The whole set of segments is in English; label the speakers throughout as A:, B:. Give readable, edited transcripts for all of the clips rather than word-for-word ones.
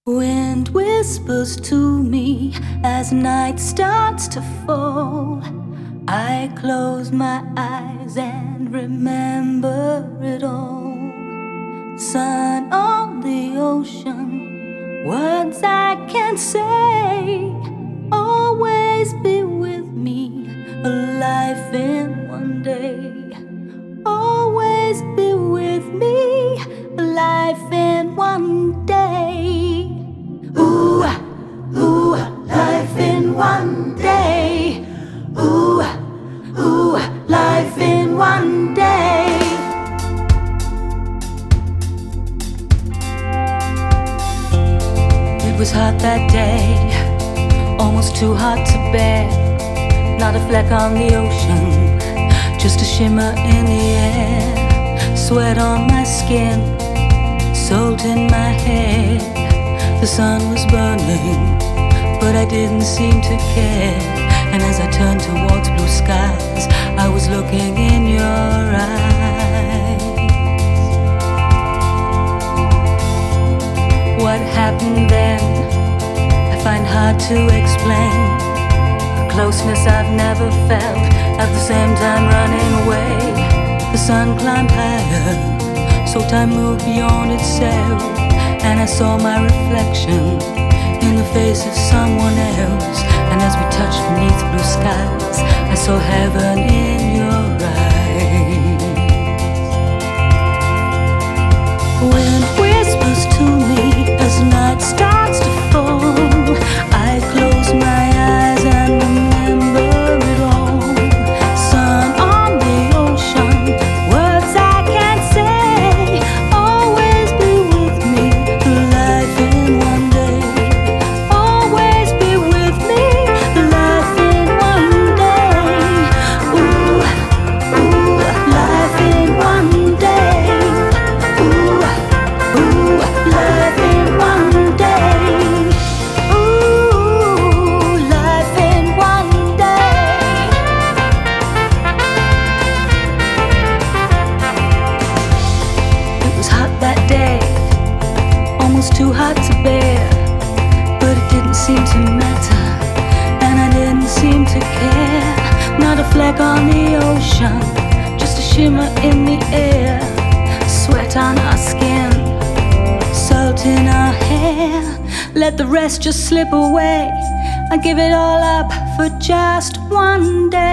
A: Wind whispers to me as night starts to fall. I close my eyes and remember it all. Sun on the ocean, words I can't say. Always be with me, a life in one day. Always be with me, a life in one day. Ooh, ooh, life in one day. Ooh, ooh, life in one day. It was hot that day, almost too hot to bear. Not a fleck on the ocean, just a shimmer in the air. Sweat on my skin, salt in my hair. The sun was burning, but I didn't seem to care. And as I turned towards blue skies, I was looking in your eyes. What happened then, I find hard to explain. A closeness I've never felt, at the same time running away. The sun climbed higher, so time moved beyond itself. And I saw my reflection in the face of someone else. And as we touched beneath blue skies, I saw heaven in your eyes. Wind whispers to me as night starts to fall. I close my eyes and remember it all. Sun on the ocean, words I can't say. Always be with me, life in one day. Always be with me, life in one day. Ooh, ooh, life in one day. Ooh, ooh, life in one day. Ooh, life in one day. It was hot that day, almost too hot to bear. But it didn't seem to matter, and I didn't seem to care. Not a fleck on the ocean, just a shimmer in the air. Sweat on our skin, salt in our hair. Let the rest just slip away. I give it all up for just one day.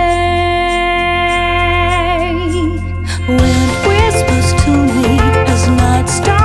A: Wind whispers to me as night starts